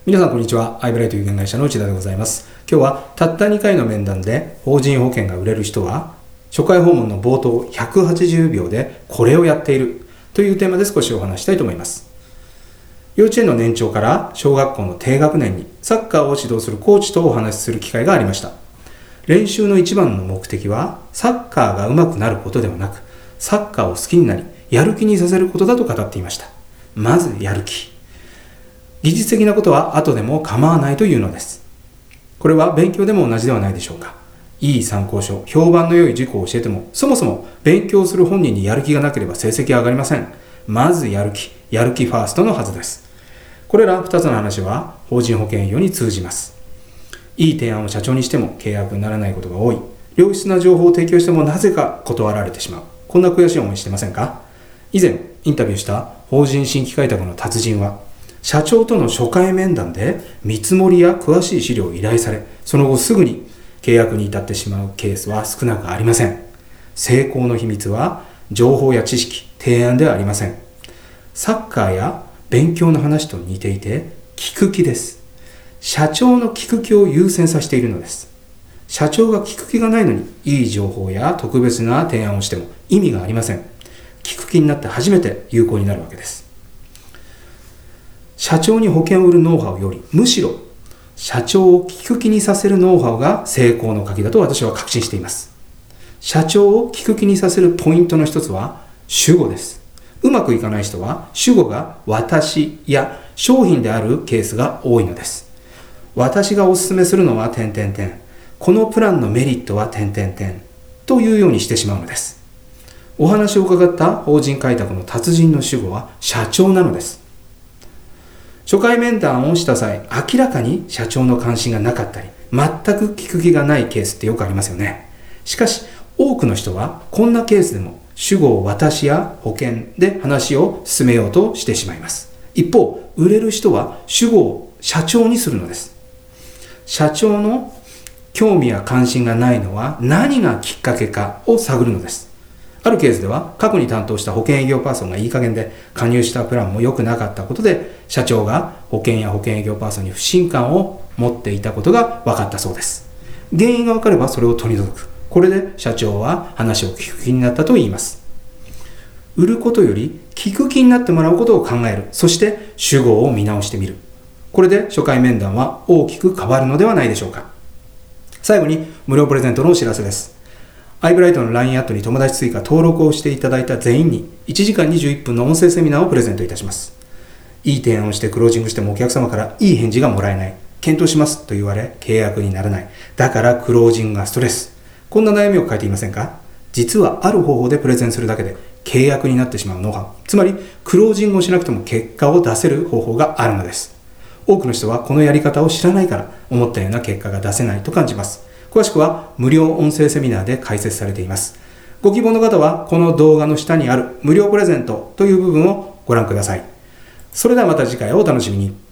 皆さんこんにちは。アイブライト有限会社の内田でございます。今日はたった2回の面談で法人保険が売れる人は初回訪問の冒頭180秒でこれをやっているというテーマで少しお話したいと思います。幼稚園の年長から小学校の低学年にサッカーを指導するコーチとお話しする機会がありました。練習の一番の目的はサッカーが上手くなることではなく、サッカーを好きになりやる気にさせることだと語っていました。まずやる気。技術的なことは後でも構わないというのです。これは勉強でも同じではないでしょうか。いい参考書、評判の良い塾を教えても、そもそも勉強する本人にやる気がなければ成績は上がりません。まずやる気ファーストのはずです。これら2つの話は法人保険営業に通じます。いい提案を社長にしても契約にならないことが多い。良質な情報を提供してもなぜか断られてしまう。こんな悔しい思いしてませんか？以前インタビューした法人新規開拓の達人は、社長との初回面談で見積もりや詳しい資料を依頼され、その後すぐに契約に至ってしまうケースは少なくありません。成功の秘密は情報や知識、提案ではありません。サッカーや勉強の話と似ていて、聞く気です。社長の聞く気を優先させているのです。社長が聞く気がないのにいい情報や特別な提案をしても意味がありません。聞く気になって初めて有効になるわけです。社長に保険を売るノウハウより、むしろ社長を聞く気にさせるノウハウが成功の鍵だと私は確信しています。社長を聞く気にさせるポイントの一つは主語です。うまくいかない人は主語が私や商品であるケースが多いのです。私がお勧めするのはこのプランのメリットはというようにしてしまうのです。お話を伺った法人開拓の達人の主語は社長なのです。初回面談をした際、明らかに社長の関心がなかったり、全く聞く気がないケースってよくありますよね。しかし、多くの人はこんなケースでも主語を私や保険で話を進めようとしてしまいます。一方、売れる人は主語を社長にするのです。社長の興味や関心がないのは何がきっかけかを探るのです。あるケースでは過去に担当した保険営業パーソンがいい加減で加入したプランも良くなかったことで、社長が保険や保険営業パーソンに不信感を持っていたことが分かったそうです。原因が分かればそれを取り除く。これで社長は話を聞く気になったと言います。売ることより聞く気になってもらうことを考える。そして主語を見直してみる。これで初回面談は大きく変わるのではないでしょうか。最後に無料プレゼントのお知らせです。アイブライトの LINE アットに友達追加登録をしていただいた全員に1時間21分の音声セミナーをプレゼントいたします。いい提案をしてクロージングしてもお客様からいい返事がもらえない。検討しますと言われ契約にならない。だからクロージングがストレス。こんな悩みを抱えていませんか？実はある方法でプレゼンするだけで契約になってしまうノウハウ。つまりクロージングをしなくても結果を出せる方法があるのです。多くの人はこのやり方を知らないから思ったような結果が出せないと感じます。詳しくは無料音声セミナーで解説されています。ご希望の方はこの動画の下にある無料プレゼントという部分をご覧ください。それではまた次回をお楽しみに。